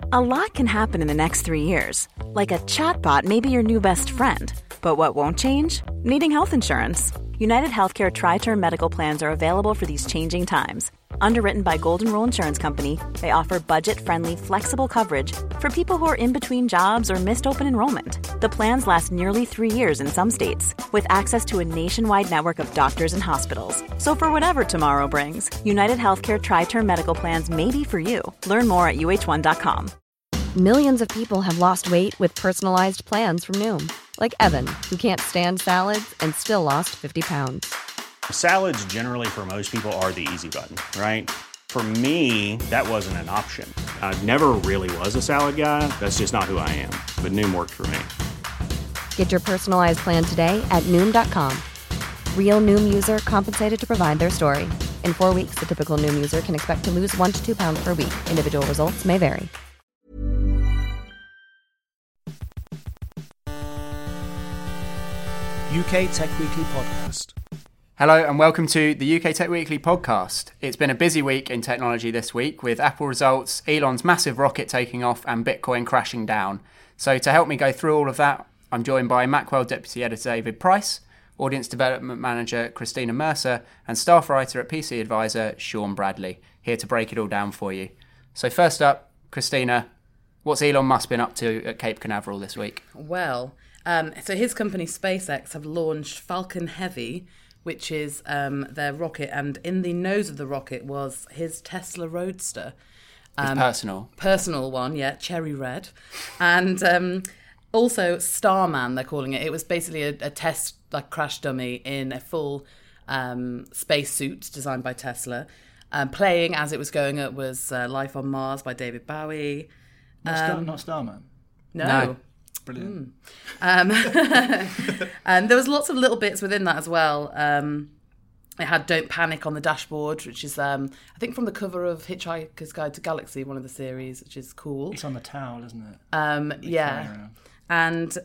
A lot can happen in the next 3 years. Like a chatbot may be your new best friend. But what won't change? Needing health insurance. United Healthcare Tri-Term Medical Plans are available for these changing times. Underwritten by Golden Rule Insurance Company, they offer budget-friendly, flexible coverage for people who are in between jobs or missed open enrollment. The plans last nearly 3 years in some states, with access to a nationwide network of doctors and hospitals. So for whatever tomorrow brings, United Healthcare Tri-Term Medical Plans may be for you. Learn more at uh1.com. Millions of people have lost weight with personalized plans from Noom. Like Evan, who can't stand salads and still lost 50 pounds. Salads generally for most people are the easy button, right? For me, that wasn't an option. I never really was a salad guy. That's just not who I am. But Noom worked for me. Get your personalized plan today at Noom.com. Real Noom user compensated to provide their story. In 4 weeks, the typical Noom user can expect to lose 1 to 2 pounds per week. Individual results may vary. UK Tech Weekly Podcast. Hello and welcome to the UK Tech Weekly Podcast. It's been a busy week in technology this week with Apple results, Elon's massive rocket taking off and Bitcoin crashing down. So to help me go through all of that, I'm joined by Macworld Deputy Editor David Price, Audience Development Manager Christina Mercer and Staff Writer at PC Advisor Sean Bradley, here to break it all down for you. So first up, Christina, what's Elon Musk been up to at Cape Canaveral this week? Well, so his company SpaceX have launched Falcon Heavy, which is their rocket, and in the nose of the rocket was his Tesla Roadster. His personal one, yeah, cherry red, and also Starman, they're calling it. It was basically a test, like crash dummy in a full space suit designed by Tesla. Playing as it was going up was Life on Mars by David Bowie. Not Starman. No. Brilliant. And there was lots of little bits within that as well. It had Don't Panic on the dashboard, which is, I think, from the cover of Hitchhiker's Guide to Galaxy, one of the series, which is cool. It's on the towel, isn't it? Yeah. And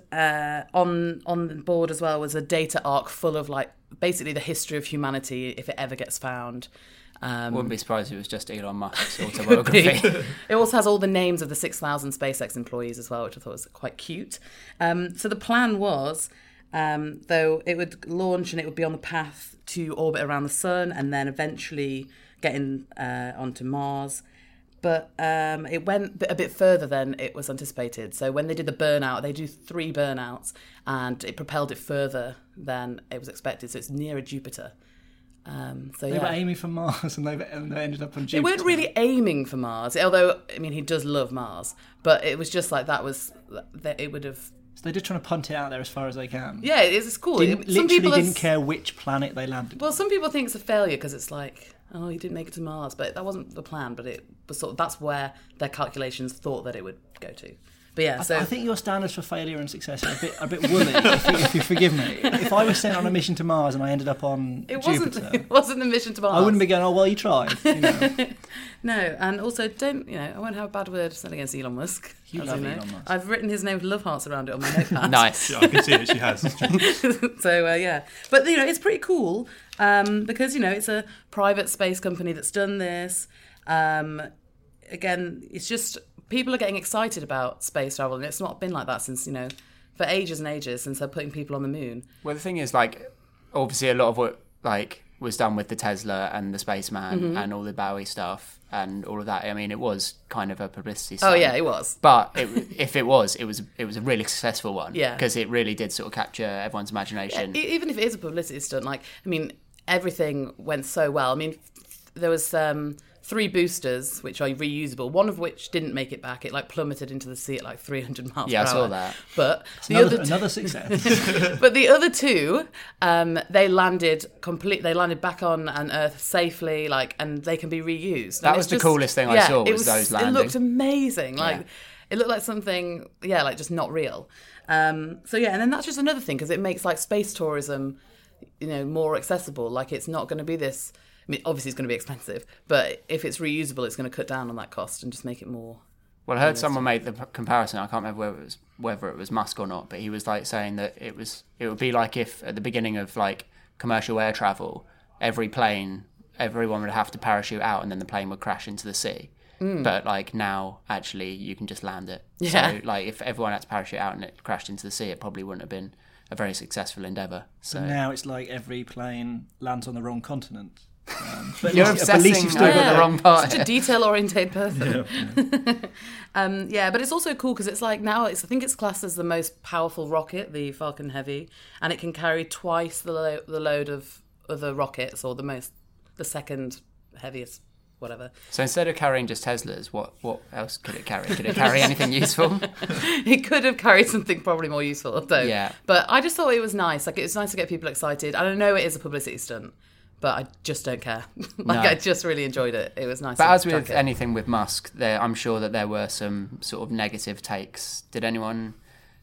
on the board as well was a data arc full of, like, basically the history of humanity, if it ever gets found. Wouldn't be surprised if it was just Elon Musk's autobiography. It also has all the names of the 6,000 SpaceX employees as well, which I thought was quite cute. So the plan was, though, it would launch and it would be on the path to orbit around the sun and then eventually getting onto Mars. But it went a bit further than it was anticipated. So when they did the burnout, they do 3 burnouts, and it propelled it further than it was expected. So it's nearer Jupiter. They were aiming for Mars and they ended up on Jupiter. They weren't really aiming for Mars, although, I mean, he does love Mars. But it was just like it would have... So they're just trying to punt it out there as far as they can. Yeah, it's cool. Didn't care which planet they landed. Well, some people think it's a failure because it's like, oh, he didn't make it to Mars. But that wasn't the plan, but it was that's where their calculations thought that it would go to. But yeah, I think your standards for failure and success are a bit woolly, if you forgive me. If I was sent on a mission to Mars and I ended up on Jupiter... It wasn't a mission to Mars. I wouldn't be going, oh, well, you tried. You know. No, and also I won't have a bad word said against Elon Musk. You love Elon Musk. I've written his name with love hearts around it on my notepad. Nice. Yeah, I can see it, she has. So, yeah. But, it's pretty cool because, it's a private space company that's done this. Again, it's just... People are getting excited about space travel, and it's not been like that since, for ages and ages, since they're putting people on the moon. Well, the thing is, obviously a lot of what, was done with the Tesla and the Spaceman and all the Bowie stuff and all of that. I mean, it was kind of a publicity stunt. Oh, yeah, it was. But if it was a really successful one. Yeah. Because it really did sort of capture everyone's imagination. Even if it is a publicity stunt, everything went so well. I mean, there was... 3 boosters, which are reusable, one of which didn't make it back. It plummeted into the sea at 300 miles per hour. Yeah, I saw that. But another success. But the other 2, they landed back on Earth safely, and they can be reused. That was the coolest thing I saw was those landing. It looked amazing. It looked like something, just not real. And then that's just another thing, because it makes space tourism, more accessible. It's not going to be this... I mean, obviously it's going to be expensive, but if it's reusable, it's going to cut down on that cost and just make it more... Well, I heard someone make the comparison. I can't remember whether it was Musk or not, but he was saying that it would be like if at the beginning of commercial air travel, everyone would have to parachute out and then the plane would crash into the sea. But like now, actually, you can just land it. Yeah. So like if everyone had to parachute out and it crashed into the sea, it probably wouldn't have been a very successful endeavour. So Now it's like every plane lands on the wrong continent. But you're at least obsessing you've still over got the wrong part. Such a detail-oriented person. But it's also cool because it's like now I think it's classed as the most powerful rocket, the Falcon Heavy, and it can carry twice the load of other rockets, or the second heaviest, whatever. So instead of carrying just Teslas, what else could it carry? Could it carry anything useful? It could have carried something probably more useful, though. Yeah. But I just thought it was nice. Like, it's nice to get people excited. And I know it is a publicity stunt, but I just don't care. I just really enjoyed it. It was nice. But to as with track it. anything with Musk, I'm sure that there were some sort of negative takes. Did anyone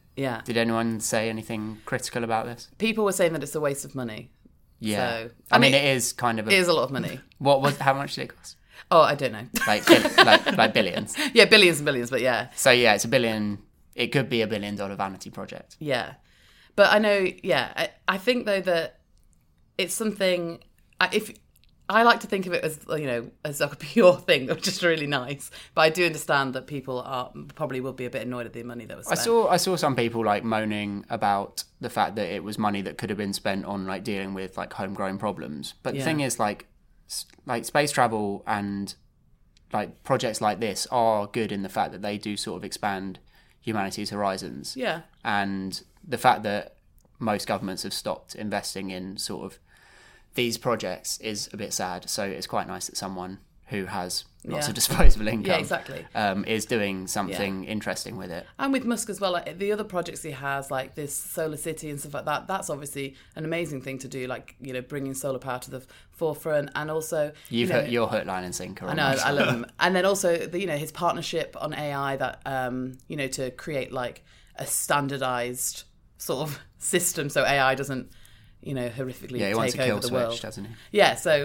say anything critical about this? People were saying that it's a waste of money. Yeah. So, I mean, it is kind of it is a lot of money. How much did it cost? Oh, I don't know. like billions. Yeah, billions and billions, but yeah. So yeah, it's $1 billion. It could be $1 billion vanity project. Yeah. But I know, I think though that it's something, if I like to think of it as, as like a pure thing, which is really nice. But I do understand that people probably will be a bit annoyed at the money that was spent. I saw some people like moaning about the fact that it was money that could have been spent on like dealing with like homegrown problems. But the thing is like space travel and like projects like this are good in the fact that they do sort of expand humanity's horizons. Yeah. And the fact that most governments have stopped investing in sort of these projects is a bit sad. So it's quite nice that someone who has lots of disposable income is doing something interesting with it. And with Musk as well, like the other projects he has, like this solar city and stuff like that, that's obviously an amazing thing to do, like, bringing solar power to the forefront. And also... You've hit your hook, line and sinker. I know, I love him. And then also, his partnership on AI that, to create like a standardised sort of system so AI doesn't, horrifically take over the world. Yeah, he wants a kill switch, doesn't he? Yeah, so...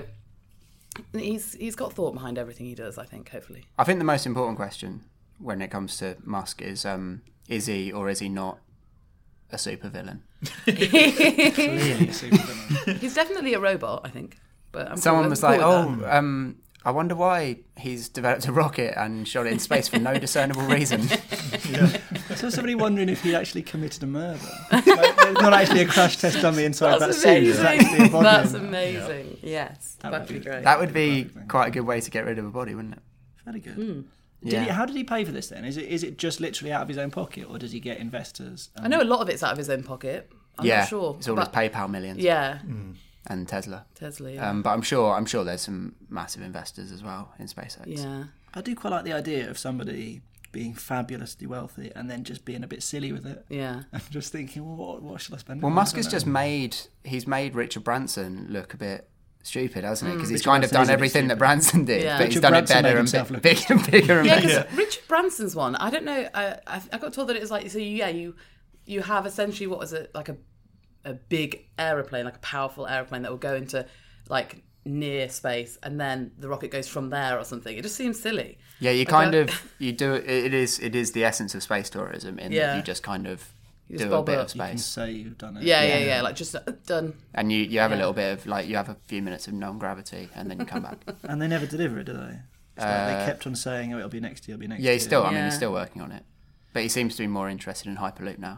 He's got thought behind everything he does, I think, hopefully. I think the most important question when it comes to Musk is he or is he not a supervillain? Clearly a supervillain. He's definitely a robot, I think. But someone was like, I wonder why he's developed a rocket and shot it in space for no discernible reason. I saw somebody wondering if he actually committed a murder. Like, there's not actually a crash test dummy inside that suit. It's actually a body. That's amazing. Yeah. Yes, that'd be great. That would be quite a good way to get rid of a body, wouldn't it? Very good. How did he pay for this then? Is it just literally out of his own pocket, or does he get investors? I know a lot of it's out of his own pocket. I'm not sure. It's all his PayPal millions. Yeah. And Tesla. Yeah. But I'm sure there's some massive investors as well in SpaceX. Yeah. I do quite like the idea of somebody being fabulously wealthy and then just being a bit silly with it. Yeah. And just thinking, well, what should I spend? Well, Musk has made Richard Branson look a bit stupid, hasn't he? Because he's Richard kind of Branson done everything that Branson did, but he's Richard done Branson it better made and himself look bigger and bigger and bigger. Because Richard Branson's one, I don't know, I got told that it was like, so you have essentially, what was it, like a big aeroplane, like a powerful aeroplane that will go into like near space, and then the rocket goes from there or something. It just seems silly. Yeah, you do it. It is the essence of space tourism in that you just kind of do a bit of space. You can say you've done it. Yeah. Like just done. And you have a little bit of like you have a few minutes of non-gravity, and then you come back. And they never deliver it, do they? It's like they kept on saying, "Oh, it'll be next year. It'll be next year." He's still working on it, but he seems to be more interested in Hyperloop now.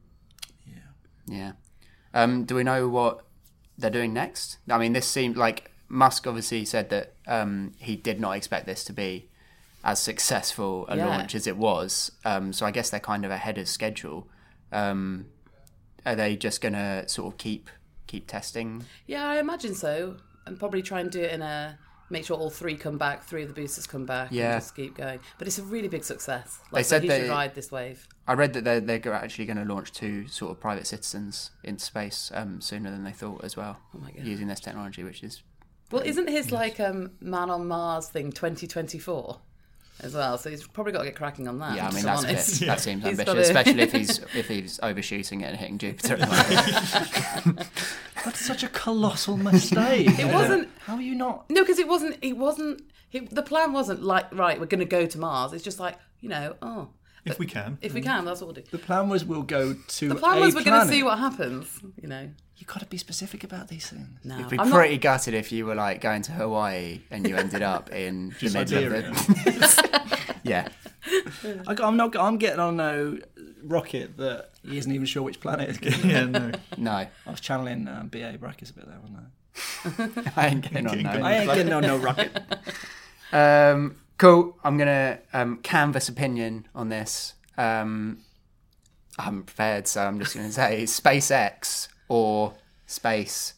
Yeah. Do we know what they're doing next? I mean, this seemed like Musk obviously said that he did not expect this to be as successful a launch as it was. So I guess they're kind of ahead of schedule. Are they just going to sort of keep testing? Yeah, I imagine so. And probably try and do it make sure all three come back, three of the boosters come back, and just keep going. But it's a really big success. They said he should ride this wave. I read that they're actually going to launch 2 sort of private citizens into space sooner than they thought as well, using this technology, which is... Well, isn't his Man on Mars thing 2024 as well? So he's probably got to get cracking on that. Yeah, I mean, that seems ambitious, especially if he's overshooting it and hitting Jupiter at the moment. That's such a colossal mistake. It wasn't... How are you not... No, because it wasn't... the plan wasn't like, right, we're going to go to Mars. It's just like, If we can. If we can, that's what we'll do. The plan was we'll go to The plan was we're going to planet. see what happens, you know. You've got to be specific about these things. No, It'd be I'm pretty gutted if you were like going to Hawaii and you ended up in the middle of it. Yeah. I'm getting on no rocket that he isn't even sure which planet it's going to be. Yeah, no. No. I was channeling B.A. Baracus a bit there, wasn't I? I ain't getting on no. I ain't getting on no rocket. Cool. I'm going to canvass opinion on this. I'm prepared, so I'm just going to say SpaceX or space.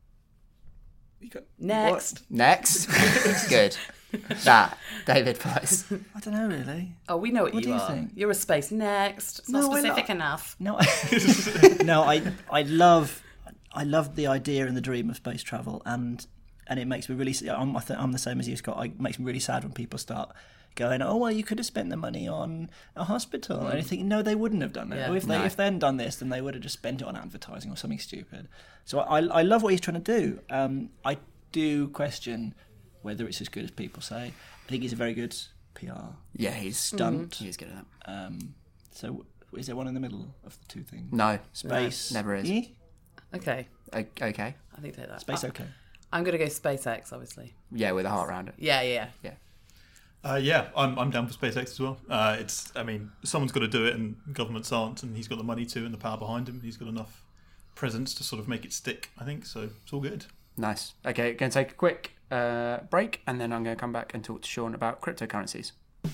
Next. Next. Good. That, David Price. I don't know, really. Oh, we know what What you do you are. think? You're a space next. It's not No, we're specific not. enough. No, no, I love the idea and the dream of space travel, and it makes me really. I'm the same as you, Scott. It makes me really sad when people start going, "Oh, well, you could have spent the money on a hospital," and I think, no, they wouldn't have done it. Yeah. Or if they hadn't done this, then they would have just spent it on advertising or something stupid. So I love what he's trying to do. I do question whether it's as good as people say. I think he's a very good PR Yeah, he's stunt. He's good at that. So is there one in the middle of the two things? No. Space. Never is. Eh? Okay. Okay. I think take that. Space okay. I'm going to go SpaceX, obviously. Yeah, with a heart around it. Yeah. Yeah, I'm down for SpaceX as well. Someone's got to do it, and governments aren't, and he's got the money to and the power behind him. He's got enough presence to sort of make it stick, I think, so it's all good. Nice. Okay, going to take a quick break, and then I'm going to come back and talk to Sean about cryptocurrencies.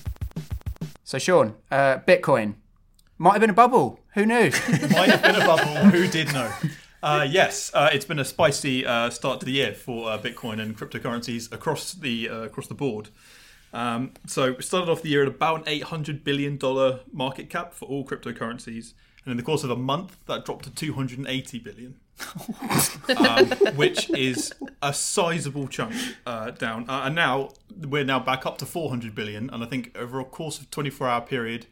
So, Sean, Bitcoin might have been a bubble. Who knew? Might have been a bubble. Who did know? Yes, it's been a spicy start to the year for Bitcoin and cryptocurrencies across the board. So we started off the year at about an $800 billion market cap for all cryptocurrencies. And in the course of a month, that dropped to $280 billion, which is a sizable chunk down. And now we're back up to $400 billion. And I think over a course of 24-hour period,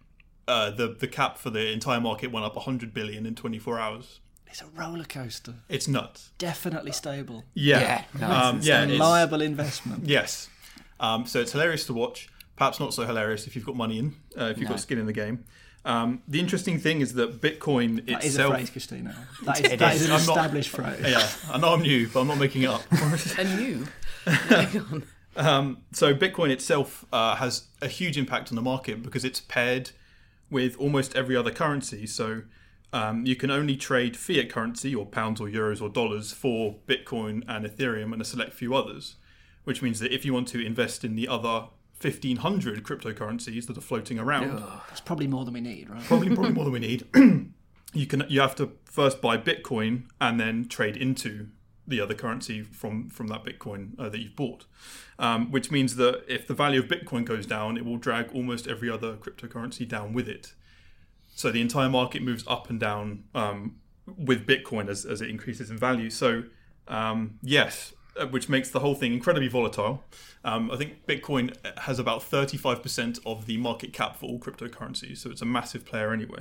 the cap for the entire market went up $100 billion in 24 hours. It's a roller coaster. It's nuts. Definitely stable. Yeah. It's a reliable investment. Yes. So it's hilarious to watch. Perhaps not so hilarious if you've got money in, if you've got skin in the game. The interesting thing is that Bitcoin That itself... is a phrase, Christina. That is an established phrase. Yeah, I know I'm new, but I'm not making it up. And you? So Bitcoin itself has a huge impact on the market because it's paired with almost every other currency. So you can only trade fiat currency, or pounds or euros or dollars, for Bitcoin and Ethereum and a select few others, which means that if you want to invest in the other 1,500 cryptocurrencies that are floating around... That's probably more than we need, right? Probably more than we need. You have to first buy Bitcoin and then trade into the other currency from that Bitcoin that you've bought, which means that if the value of Bitcoin goes down, it will drag almost every other cryptocurrency down with it. So the entire market moves up and down with Bitcoin as it increases in value. So yes, which makes the whole thing incredibly volatile. I think Bitcoin has about 35% of the market cap for all cryptocurrencies, so it's a massive player anyway.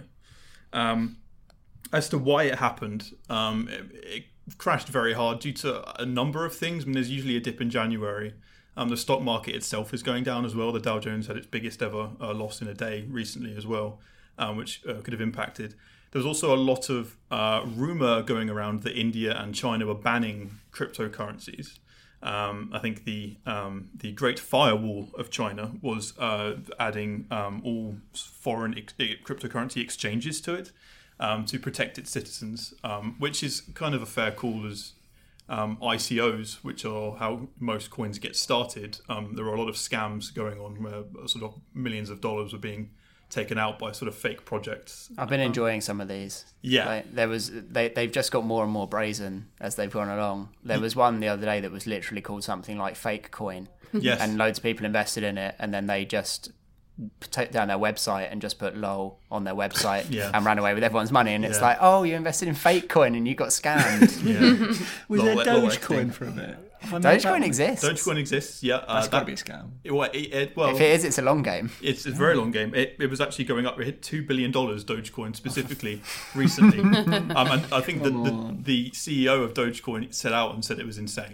As to why it happened, it crashed very hard due to a number of things. I mean, there's usually a dip in January. The stock market itself is going down as well. The Dow Jones had its biggest ever loss in a day recently as well, which could have impacted. There was also a lot of rumour going around that India and China were banning cryptocurrencies. I think the Great Firewall of China was adding all foreign cryptocurrency exchanges to it to protect its citizens, which is kind of a fair call as ICOs, which are how most coins get started. There are a lot of scams going on where sort of millions of dollars were being taken out by sort of fake projects. I've been enjoying some of these. Yeah. They've just got more and more brazen as they've gone along. There was one the other day that was literally called something like Fake Coin. Yes. And loads of people invested in it, and then they just took down their website and just put LOL on their website and ran away with everyone's money. And it's like, oh, you invested in Fake Coin and you got scammed. Was there Dogecoin for a bit? Dogecoin exists. Dogecoin exists, yeah. That's got to be a scam. Well, if it is, it's a long game. It's a very long game. It was actually going up. It hit $2 billion, Dogecoin specifically, recently. And I think that the CEO of Dogecoin set out and said it was insane.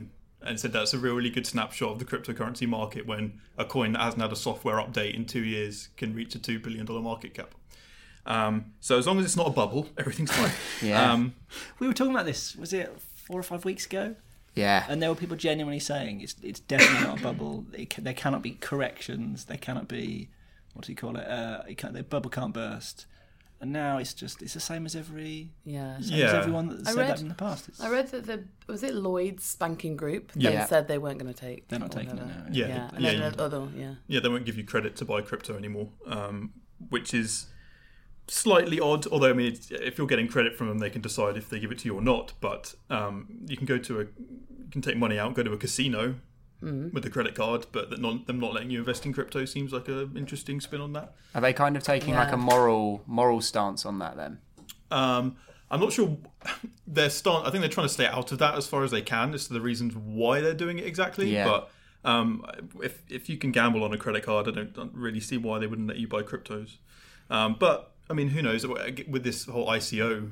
and said that's a really good snapshot of the cryptocurrency market when a coin that hasn't had a software update in 2 years can reach a $2 billion market cap. So as long as it's not a bubble, everything's fine. Yeah. We were talking about this, was it 4 or 5 weeks ago? Yeah. And there were people genuinely saying it's definitely not a bubble. There cannot be corrections. There cannot be, what do you call it? The bubble can't burst. And now it's the same as as everyone that said that in the past. I read that was it Lloyd's banking group Yeah. said they weren't going to take. They're not taking it now. Yeah. Yeah, they won't give you credit to buy crypto anymore, which is slightly odd. Although, I mean, if you're getting credit from them, they can decide if they give it to you or not. But you can you can take money out, go to a casino with a credit card, but them not letting you invest in crypto seems like an interesting spin on that. Are they kind of taking like a moral stance on that then? I'm not sure their stance. I think they're trying to stay out of that as far as they can as to the reasons why they're doing it exactly. Yeah. But if you can gamble on a credit card, I don't really see why they wouldn't let you buy cryptos. But I mean, who knows? With this whole ICO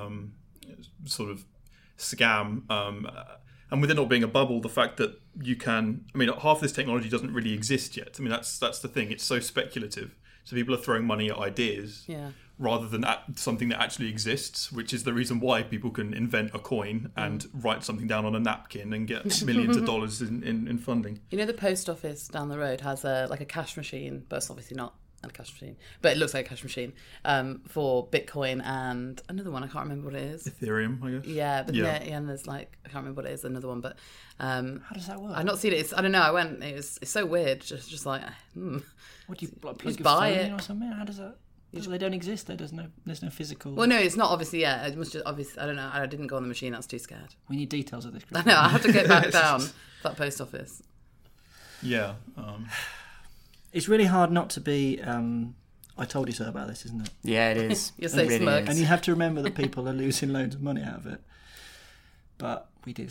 sort of scam, and with it not being a bubble, the fact that you can, I mean, half this technology doesn't really exist yet. I mean, that's the thing. It's so speculative. So people are throwing money at ideas rather than at something that actually exists, which is the reason why people can invent a coin and write something down on a napkin and get millions of dollars in funding. You know, the post office down the road has a cash machine, but it's obviously not a cash machine, but it looks like a cash machine for Bitcoin and another one. I can't remember what it is. Ethereum, I guess. Yeah, but and there's I can't remember what it is. Another one, but how does that work? I've not seen it. I don't know. I went. It's so weird. Just like, What do you plug just your buy phone it in or something? How does that? They don't exist. There's no physical. Well, no, it's not obviously. Yeah, it must just obviously. I don't know. I didn't go on the machine. I was too scared. We need details of this. I know. I have to get back down to that post office. Yeah. It's really hard not to be. I told you so about this, isn't it? Yeah, it is. You're so It really smug. is. And you have to remember that people are losing loads of money out of it. But we did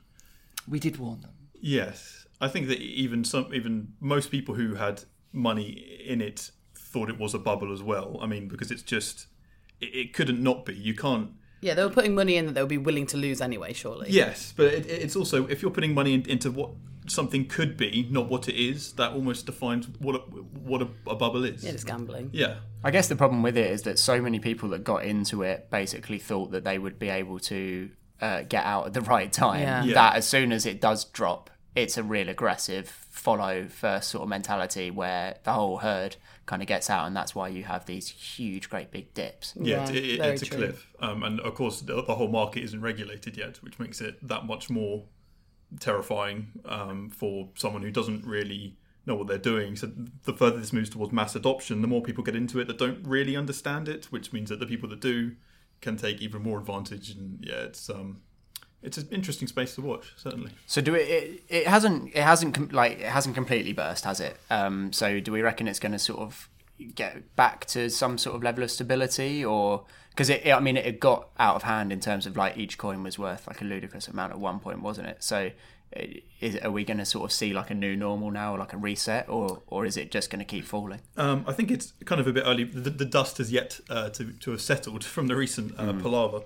warn them. Yes, I think that even most people who had money in it thought it was a bubble as well. I mean, because it's just it couldn't not be. You can't. Yeah, they were putting money in that they would be willing to lose anyway. Surely. Yes, but it's also if you're putting money into what something could be, not what it is, that almost defines what a bubble is. Yeah, it's gambling. Yeah. I guess the problem with it is that so many people that got into it basically thought that they would be able to get out at the right time. Yeah. That as soon as it does drop, it's a real aggressive follow first sort of mentality where the whole herd kind of gets out, and that's why you have these huge, great big dips. Yeah, Yeah, it's a true. cliff. And of course, the whole market isn't regulated yet, which makes it that much more terrifying for someone who doesn't really know what they're doing. So the further this moves towards mass adoption, the more people get into it that don't really understand it, which means that the people that do can take even more advantage. And yeah, it's an interesting space to watch, certainly. So it hasn't completely burst, has it? So do we reckon it's going to sort of get back to some sort of level of stability, or because it got out of hand in terms of like each coin was worth like a ludicrous amount at one point, wasn't it? So are we going to sort of see like a new normal now, or like a reset, or is it just going to keep falling? I think it's kind of a bit early. The dust has yet to have settled from the recent palaver.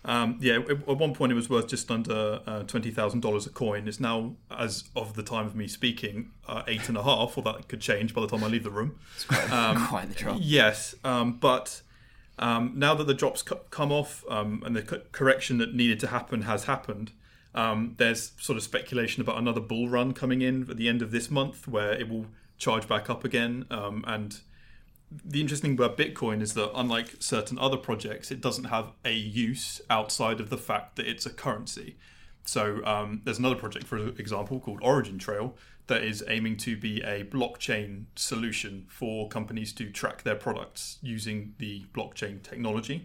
At one point it was worth just under $20,000 a coin. It's now, as of the time of me speaking, 8.5, or that could change by the time I leave the room. It's quite the drop. Yes, but now that the drops come off and the correction that needed to happen has happened, there's sort of speculation about another bull run coming in at the end of this month where it will charge back up again. And the interesting thing about Bitcoin is that unlike certain other projects, it doesn't have a use outside of the fact that it's a currency. So there's another project, for example, called Origin Trail that is aiming to be a blockchain solution for companies to track their products using the blockchain technology.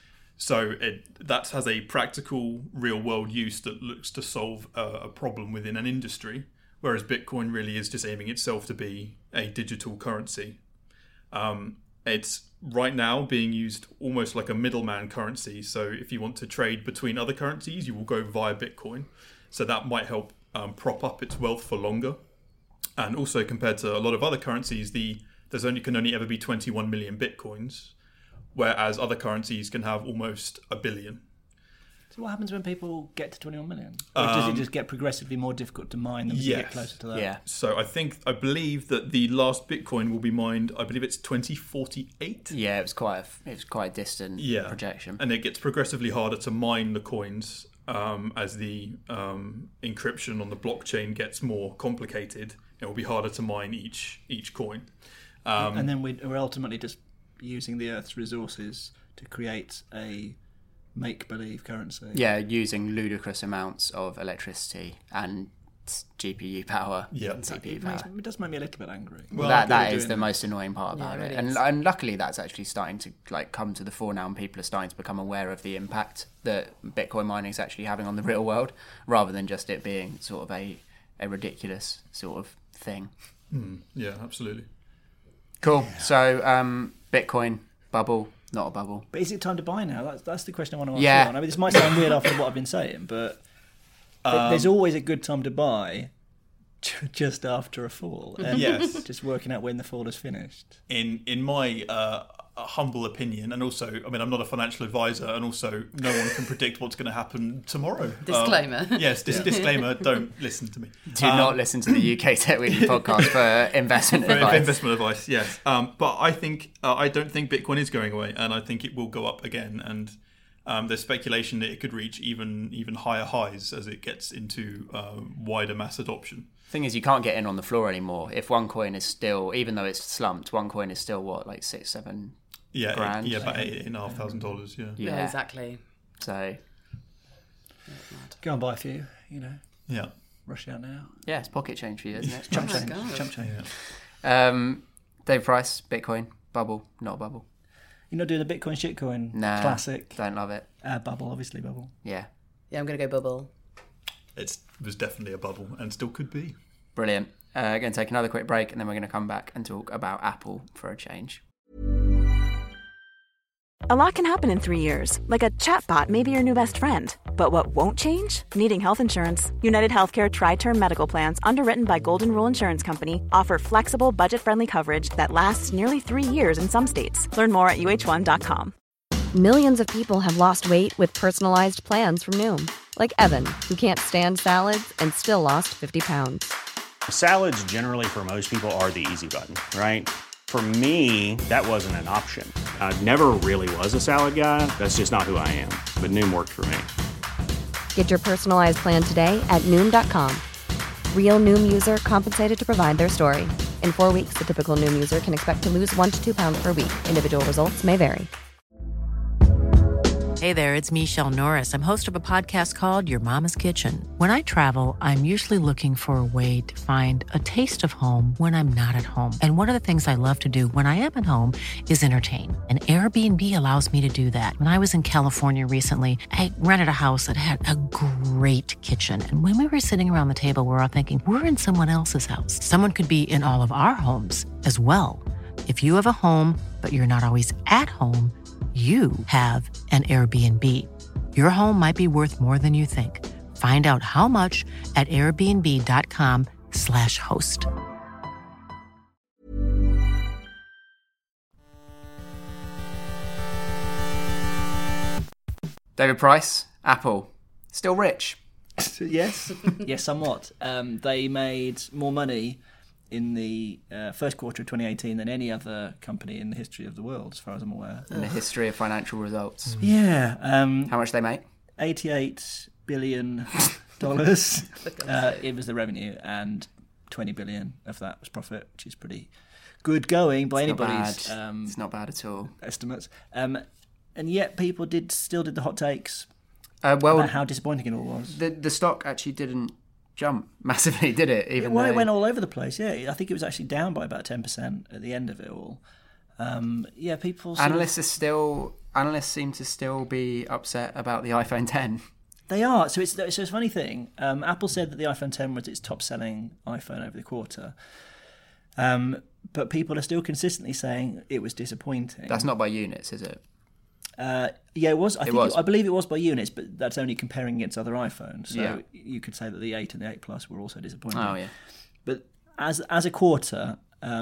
So that has a practical, real-world use that looks to solve a problem within an industry, whereas Bitcoin really is just aiming itself to be a digital currency. It's right now being used almost like a middleman currency. So if you want to trade between other currencies, you will go via Bitcoin. So that might help prop up its wealth for longer. And also compared to a lot of other currencies, can only ever be 21 million Bitcoins, whereas other currencies can have almost 1 billion. So what happens when people get to 21 million? Or does it just get progressively more difficult to mine them as you get closer to that? Yeah. So I believe that the last Bitcoin will be mined, I believe it's 2048. Yeah, it was quite a distant projection. And it gets progressively harder to mine the coins as the encryption on the blockchain gets more complicated. It will be harder to mine each coin. And then we're ultimately just using the Earth's resources to create a make-believe currency. Yeah, using ludicrous amounts of electricity and GPU power and CPU power. It does make me a little bit angry. Well, that is the most annoying part about it it. really is. And luckily that's actually starting to come to the fore now, and people are starting to become aware of the impact that Bitcoin mining is actually having on the real world, rather than just it being sort of a ridiculous sort of thing. Yeah, absolutely. Cool. So Bitcoin bubble, not a bubble. But is it time to buy now? That's the question I want to ask Yeah. you. I mean, this might sound weird after what I've been saying, but there's always a good time to buy just after a fall. And Yes. just working out when the fall is finished. In my humble opinion, and also, I mean, I'm not a financial advisor, and also no one can predict what's going to happen tomorrow. Disclaimer. Yes, disclaimer, don't listen to me. Do not listen to the UK Tech Weekly podcast for investment advice. Investment advice, yes. But I think I don't think Bitcoin is going away, and I think it will go up again. And there's speculation that it could reach even higher highs as it gets into wider mass adoption. Thing is, you can't get in on the floor anymore. If one coin is still, even though it's slumped, one coin is still what, like $6-7 grand? About $8,500. Yeah. Yeah, exactly. So Go and buy a few, Yeah. rush out now. yeah, it's pocket change for you, isn't it? Chump change. God. Chump change. Dave Price, Bitcoin, bubble, not a bubble. You're not doing the Bitcoin shitcoin Nah, classic? don't love it. Bubble, obviously bubble. Yeah, Yeah, I'm going to go bubble. It was definitely a bubble, and still could be. brilliant. Going to take another quick break, and then we're going to come back and talk about Apple for a change. A lot can happen in 3 years, like a chatbot may be your new best friend. But what won't change? Needing health insurance. United Healthcare Tri-Term Medical Plans, underwritten by Golden Rule Insurance Company, offer flexible, budget-friendly coverage that lasts nearly 3 years in some states. Learn more at uh1.com. Millions of people have lost weight with personalized plans from Noom. Like Evan, who can't stand salads and still lost 50 pounds. Salads generally for most people are the easy button, right? For me, that wasn't an option. I never really was a salad guy. That's just not who I am. But Noom worked for me. Get your personalized plan today at Noom.com. Real Noom user compensated to provide their story. In 4 weeks, the typical Noom user can expect to lose 1 to 2 pounds per week. Individual results may vary. Hey there, it's Michelle Norris. I'm host of a podcast called Your Mama's Kitchen. When I travel, I'm usually looking for a way to find a taste of home when I'm not at home. And one of the things I love to do when I am at home is entertain. And Airbnb allows me to do that. When I was in California recently, I rented a house that had a great kitchen. And when we were sitting around the table, we're all thinking, we're in someone else's house. Someone could be in all of our homes as well. If you have a home, but you're not always at home, you have an Airbnb. Your home might be worth more than you think. Find out how much at airbnb.com/host. David Price, Apple, still rich. Yes, yes, somewhat. They made more money in the first quarter of 2018 than any other company in the history of the world, as far as I'm aware. In the history of financial results. Yeah. How much they make? $88 billion. It was the revenue, and 20 billion of that was profit, which is pretty good going by anybody's it's not bad at all. estimates. And yet people still did the hot takes Well, about how disappointing it all was. the stock actually didn't jump massively, did it? Even Well, though it went all over the place. Yeah, I think it was actually down by about 10% at the end of it all. People. analysts seem to still be upset about the iPhone 10. They are. So it's a funny thing. Apple said that the iPhone 10 was its top-selling iPhone over the quarter, but people are still consistently saying it was disappointing. That's not by units, is it? It was. was. I believe it was by units, but that's only comparing against other iPhones. So Yeah. you could say that the 8 and the 8 Plus were also disappointing. Oh, yeah. But as a quarter,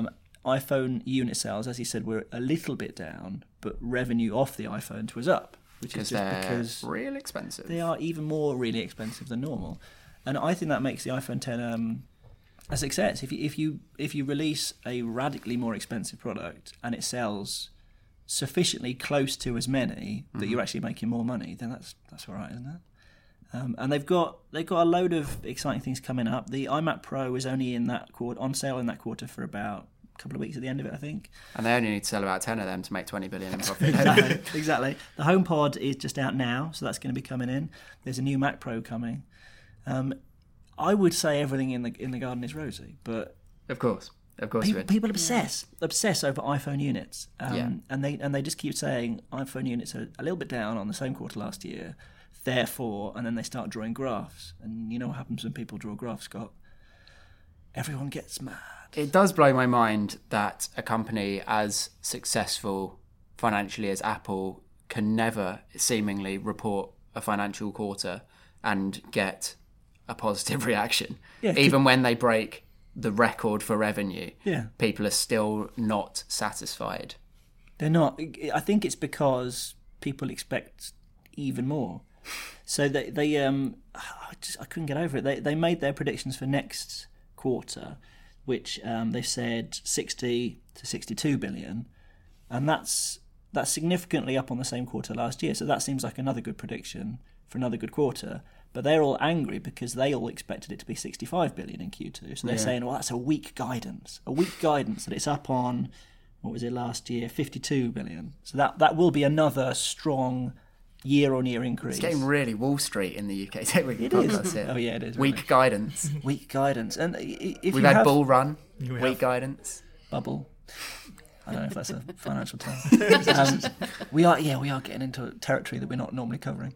iPhone unit sales, as you said, were a little bit down, but revenue off the iPhones was up. which is just they're because real expensive. they are even more really expensive than normal. And I think that makes the iPhone X a success. If you release a radically more expensive product and it sells sufficiently close to as many that you're actually making more money, then that's all right, isn't it? And they've got a load of exciting things coming up. The iMac Pro is only on sale in that quarter for about a couple of weeks at the end of it, I think. And they only need to sell about 10 of them to make 20 billion in profit. Exactly. The HomePod is just out now, so that's going to be coming in. There's a new Mac Pro coming. I would say everything in the garden is rosy, but Of course. people obsess over iPhone units, and they just keep saying iPhone units are a little bit down on the same quarter last year, therefore, and then they start drawing graphs. And you know what happens when people draw graphs, Scott? Everyone gets mad. It does blow my mind that a company as successful financially as Apple can never seemingly report a financial quarter and get a positive reaction. Yeah, even when they break the record for revenue, Yeah. people are still not satisfied. They're not. I think it's because people expect even more. So I couldn't get over it. They made their predictions for next quarter, which they said 60 to 62 billion, and that's significantly up on the same quarter last year. So that seems like another good prediction for another good quarter. But they're all angry because they all expected it to be 65 billion in Q2. So they're saying, well, that's a weak guidance that it's up on, what was it last year, 52 billion. So that will be another strong year-on-year increase. It's getting really Wall Street in the UK. It is. Oh yeah, it is. Weak guidance. Weak guidance. And if We've had bull run. Weak guidance. Bubble. I don't know if that's a financial term. We are getting into territory that we're not normally covering.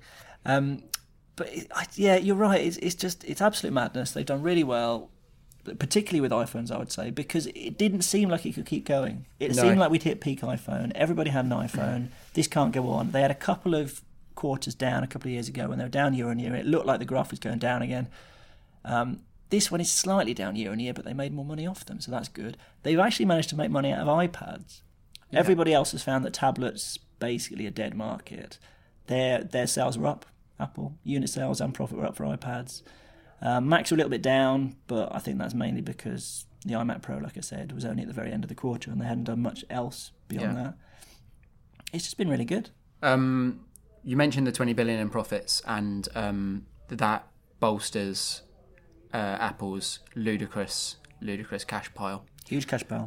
But you're right. It's absolute madness. They've done really well, particularly with iPhones, I would say, because it didn't seem like it could keep going. It seemed like we'd hit peak iPhone. Everybody had an iPhone. This can't go on. They had a couple of quarters down a couple of years ago when they were down year on year. It looked like the graph was going down again. This one is slightly down year on year, but they made more money off them, so that's good. They've actually managed to make money out of iPads. Yeah. Everybody else has found that tablets basically a dead market. Their sales were up. Apple unit sales and profit were up for iPads. Macs were a little bit down, but I think that's mainly because the iMac Pro, like I said, was only at the very end of the quarter and they hadn't done much else beyond that. It's just been really good. You mentioned the 20 billion in profits, and that bolsters Apple's ludicrous cash pile. Huge cash pile.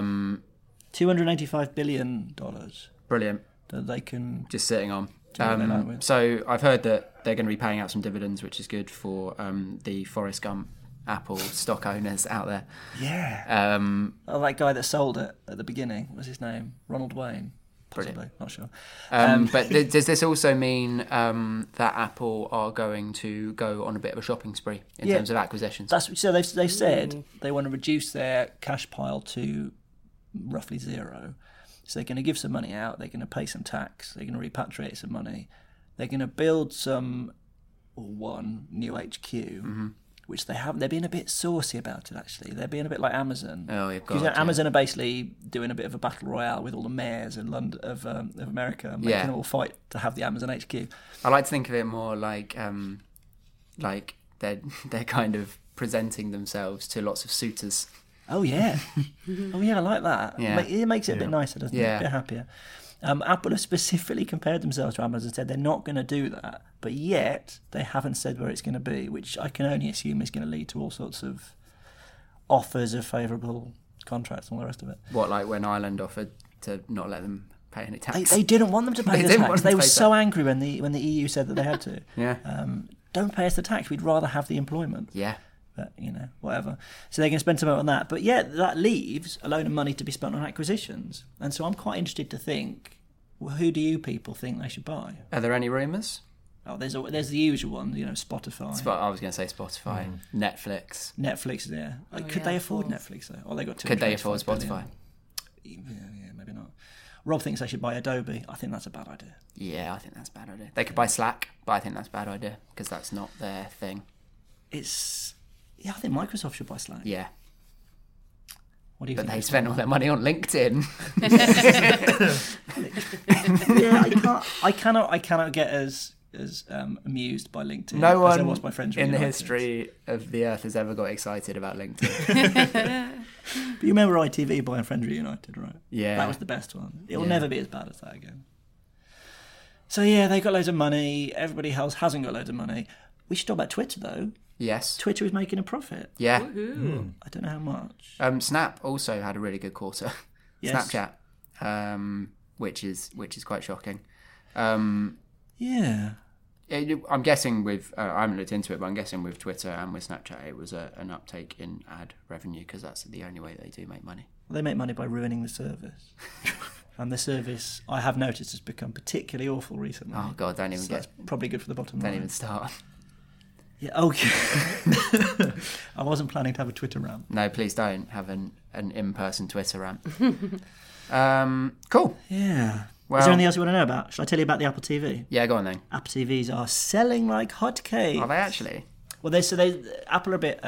$285 billion. Brilliant. That they can just sitting on. With. So I've heard that they're going to be paying out some dividends, which is good for the Forrest Gump Apple stock owners out there. Yeah. That guy that sold it at the beginning, what was his name? Ronald Wayne. Possibly, brilliant. Not sure. But does this also mean that Apple are going to go on a bit of a shopping spree in terms of acquisitions? So they've said they want to reduce their cash pile to roughly zero. So they're going to give some money out, they're going to pay some tax, they're going to repatriate some money, they're going to build one new HQ, which they haven't. They're being a bit saucy about it, actually. They're being a bit like Amazon. Oh, yeah, because Amazon are basically doing a bit of a battle royale with all the mayors in London of America, making them all fight to have the Amazon HQ. I like to think of it more like they're kind of presenting themselves to lots of suitors. Oh yeah, I like that. Yeah. It makes it a bit nicer, doesn't it? Yeah. A bit happier. Apple have specifically compared themselves to Amazon and said they're not going to do that, but yet they haven't said where it's going to be, which I can only assume is going to lead to all sorts of offers of favourable contracts and all the rest of it. What, like when Ireland offered to not let them pay any tax? They didn't want them to pay the tax. They were so angry when the EU said that they had to. Yeah. Don't pay us the tax. We'd rather have the employment. Yeah. But, whatever. So they're going to spend some on that. But yeah, that leaves a load of money to be spent on acquisitions. And so I'm quite interested to think, well, who do you people think they should buy? Are there any rumours? Oh, there's the usual one, Spotify. I was going to say Spotify. Netflix. Netflix, yeah. Could they afford Netflix, though? Or they got Could they afford Spotify? Yeah, maybe not. Rob thinks they should buy Adobe. I think that's a bad idea. Yeah, I think that's a bad idea. They could buy Slack, but I think that's a bad idea because that's not their thing. I think Microsoft should buy Slack. Yeah. What do you think? But they think? spent all their money on LinkedIn. Yeah, I cannot get as amused by LinkedIn No as I one was by Friends in the Reunited. history of the earth has ever got excited about LinkedIn. But you remember ITV buying Friends Reunited, right? Yeah. That was the best one. It will Yeah. never be as bad as that again. So yeah, they got loads of money. Everybody else hasn't got loads of money. We should talk about Twitter though. Yes. Twitter is making a profit. Yeah. I don't know how much. Snap also had a really good quarter. Yes. Snapchat, which is quite shocking. Yeah. I'm guessing with I haven't looked into it, but I'm guessing with Twitter and with Snapchat it was an uptake in ad revenue because that's the only way they do make money. Well, they make money by ruining the service. And the service, I have noticed, has become particularly awful recently. Oh God, don't even That's probably good for the bottom line. don't even start. Yeah, okay. I wasn't planning to have a Twitter rant. No, please don't have an in-person Twitter rant. Cool. Yeah. Well, Is there anything else you want to know about? Should I tell you about the Apple TV? Yeah, go on then. Apple TVs are selling like hotcakes. Are they actually? Well, Apple are a bit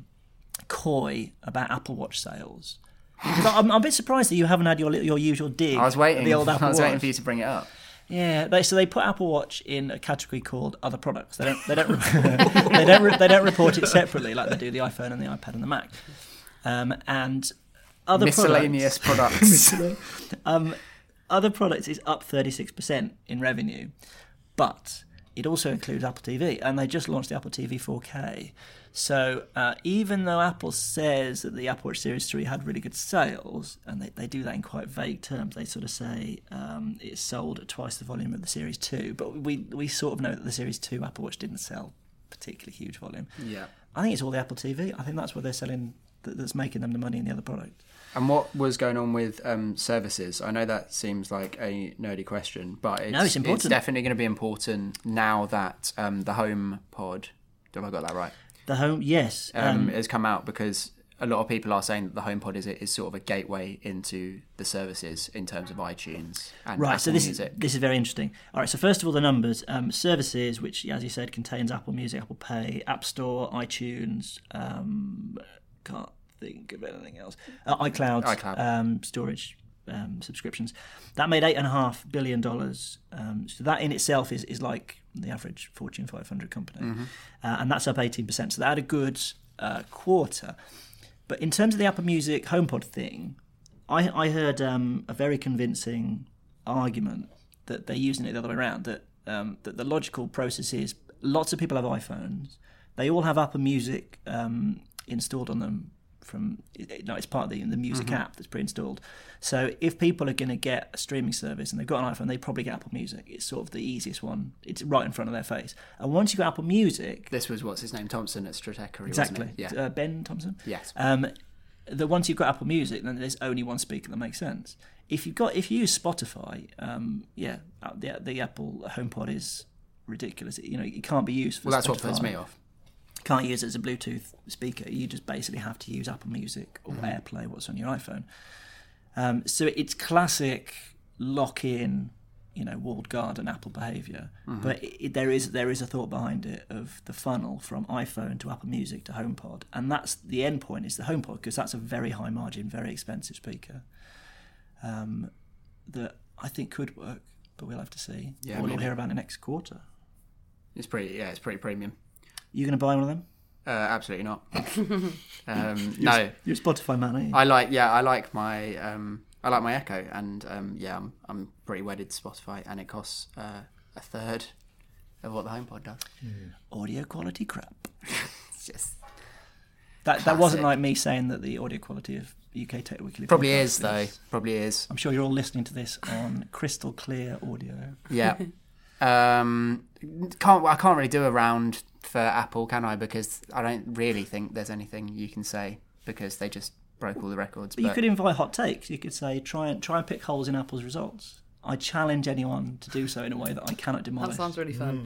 coy about Apple Watch sales. Because I'm a bit surprised that you haven't had your usual dig. I was waiting. At the old Apple I was Watch. waiting for you to bring it up. Yeah, they put Apple Watch in a category called other products. They don't they don't report it separately like they do the iPhone and the iPad and the Mac. And other Miscellaneous products. Other products is up 36% in revenue, but it also includes Apple TV, and they just launched the Apple TV 4K. So even though Apple says that the Apple Watch Series 3 had really good sales, and they do that in quite vague terms, they sort of say it's sold at twice the volume of the Series 2, but we sort of know that the Series 2 Apple Watch didn't sell particularly huge volume. Yeah. I think it's all the Apple TV. I think that's what they're selling, that's making them the money in the other product. And what was going on with services? I know that seems like a nerdy question, but it's important. It's definitely going to be important now that the HomePod, have I got that right? The Home, yes. Has come out, because a lot of people are saying that the HomePod is sort of a gateway into the services in terms of iTunes and right, Apple so this Music. is very interesting. All right, so first of all, the numbers. Services, which, as you said, contains Apple Music, Apple Pay, App Store, iTunes, can't think of anything else. iCloud. Storage subscriptions. That made $8.5 billion. So that in itself is like the average Fortune 500 company. Mm-hmm. And that's up 18%. So that had a good quarter. But in terms of the Apple Music HomePod thing, I heard a very convincing argument that they're using it the other way around, that the logical process is lots of people have iPhones. They all have Apple Music installed on them it's part of the music app that's pre-installed. So if people are going to get a streaming service and they've got an iPhone, they probably get Apple Music. It's sort of the easiest one. It's right in front of their face. And once you've got Apple Music... This was, what's his name, Thompson at Stratechery, Exactly. wasn't it? Yeah. Ben Thompson? Yes. That once you've got Apple Music, then there's only one speaker that makes sense. If you use Spotify, the Apple HomePod is ridiculous. It can't be used for Spotify. Well, that's what puts me off. Can't use it as a Bluetooth speaker. You just basically have to use Apple Music or AirPlay, what's on your iPhone. So it's classic lock-in, walled garden Apple behaviour. But there is a thought behind it of the funnel from iPhone to Apple Music to HomePod, and that's the end point is the HomePod, because that's a very high margin, very expensive speaker that I think could work, but we'll have to see. Yeah, We'll hear about it next quarter. It's pretty premium. You going to buy one of them? Absolutely not. No, You're a Spotify man, aren't you? I like my Echo, and I'm pretty wedded to Spotify, and it costs a third of what the HomePod does. Audio quality crap. It's just That wasn't like me saying that the audio quality of UK Tech Weekly probably podcast is though. Probably is. I'm sure you're all listening to this on crystal clear audio. Yeah. I can't really do a round for Apple, can I? Because I don't really think there's anything you can say, because they just broke all the records. But you could invite hot takes. You could say try and pick holes in Apple's results. I challenge anyone to do so in a way that I cannot demolish. That sounds really fun.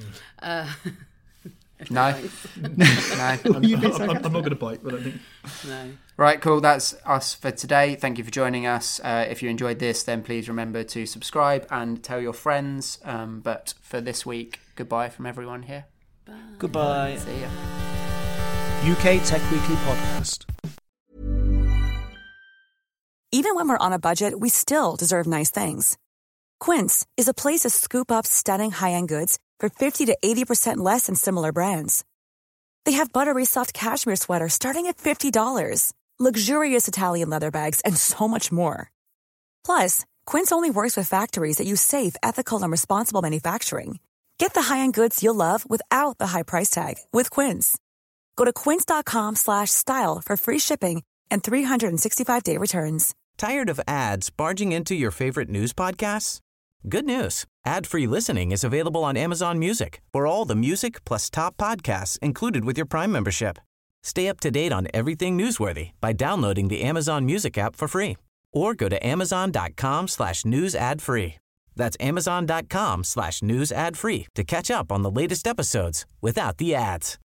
No. I'm not going to bite, but I think. No. Right, cool. That's us for today. Thank you for joining us. If you enjoyed this, then please remember to subscribe and tell your friends. But for this week, goodbye from everyone here. Bye. Goodbye. See ya. UK Tech Weekly Podcast. Even when we're on a budget, we still deserve nice things. Quince is a place to scoop up stunning high-end goods for 50 to 80% less than similar brands. They have buttery soft cashmere sweaters starting at $50, luxurious Italian leather bags, and so much more. Plus, Quince only works with factories that use safe, ethical, and responsible manufacturing. Get the high-end goods you'll love without the high price tag with Quince. Go to quince.com/style for free shipping and 365-day returns. Tired of ads barging into your favorite news podcasts? Good news. Ad-free listening is available on Amazon Music for all the music plus top podcasts included with your Prime membership. Stay up to date on everything newsworthy by downloading the Amazon Music app for free or go to amazon.com/news ad free. That's amazon.com/news ad free to catch up on the latest episodes without the ads.